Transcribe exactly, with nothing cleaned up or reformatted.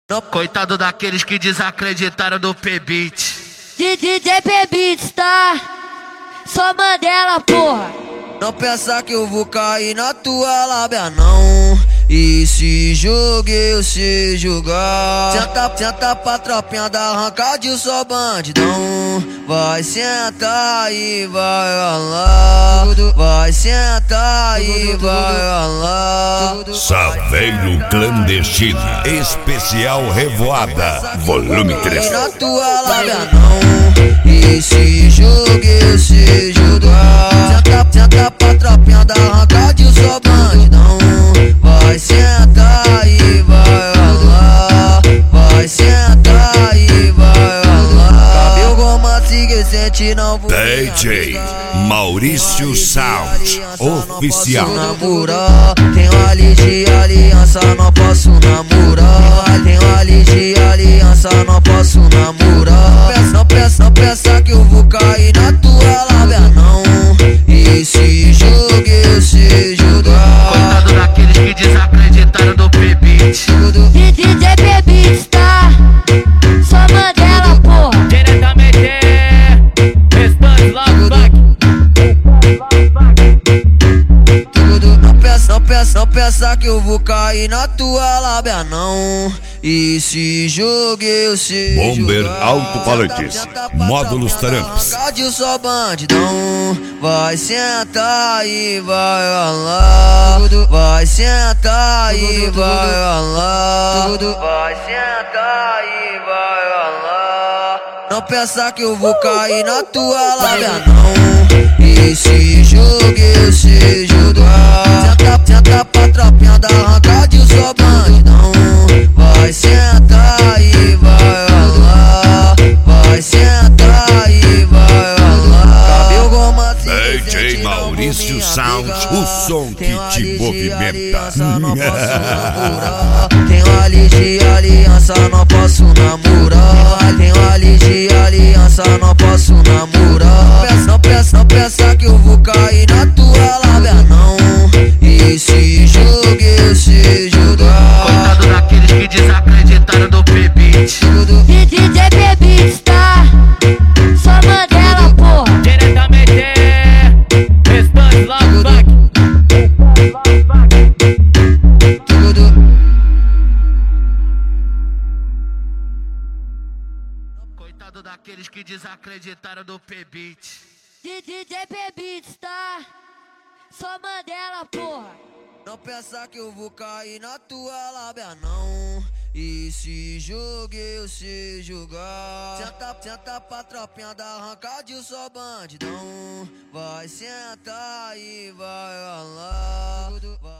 Não, coitado daqueles que desacreditaram do P-Beat. D J P-Beat, tá? Só Mandela, porra. Não pensa que eu vou cair na tua lábia, não. E se jogue, eu sei jogar. Senta, senta pra tropinha da arrancadinho, só bandidão. Vai sentar e vai ralar. Vai sentar e vai ralar. Saveiro Clandestino, especial Revoada, volume três. Na tua lábia, não. E se jogue, eu sei jogar. Senta, senta pra tropinha da arrancadinho, só bandidão. Vai sentar e vai ralar. Vai sentar e vai ralar. Cabelo goma, siga sente, não vou D J Maurício Sound Oficial. Namorar, tenho ali de aliança, não posso namorar. Tenho ali de aliança, não posso namorar. Não pensa, não pensa que eu vou cair na tua lábia, não. E se jogue, eu sei jogar. Coitado daqueles que desacreditaram do P-Beat. D J P-Beat, tá? Só Mandela, porra. Diretamente Restante Loveback. Não pensa, não pensa, não pensa que eu vou cair na tua lábia, não. E se jogue, eu sei Bomber jogar. Alto-Falantes, Senta, senta pra módulos tropinha da Taramps. arrancadinho, só bandidão. Vai sentar e vai ralar. Vai sentar e vai ralar. Vai sentar e vai ralar. Não pensa que eu vou cair na tua lábia, não. E se jogue, eu sei jogar. Senta, senta pra tropinha da arrancadinho, só bandidão. Vai sentar e vai ralar. Vai sentar e vai ralar. Cabelo goma, D J Maurício Sound, o som que te movimenta. Tenho ali de aliança, não posso namorar. Tenho ali de aliança, não posso namorar. Não pensa, não pensa que eu vou cair na tua lábia, não. E se jogue, eu sei jogar. Coitado daqueles que desacreditaram do P-Beat. D J P-Beat, tá? Só Mandela, porra. Diretamente Restante Loveback. Coitado daqueles que desacreditaram do P-Beat. D J P-Beat, tá? Só Mandela, porra. Não pensa que eu vou cair na tua lábia, não. E se jogue, eu sei jogar. Senta, senta pra tropinha da arrancadinho, só bandidão. Vai sentar e vai ralar.